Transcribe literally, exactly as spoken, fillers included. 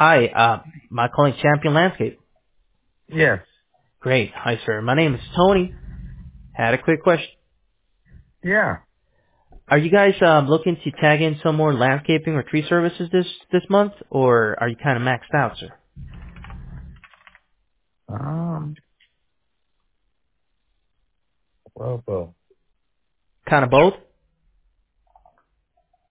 Hi, uh, my calling Champion Landscape. Yes. Great. Hi, sir. My name is Tony. Had a quick question. Yeah. Are you guys um, looking to tag in some more landscaping or tree services this this month, or are you kind of maxed out, sir? Um. Well, well. Kind of both.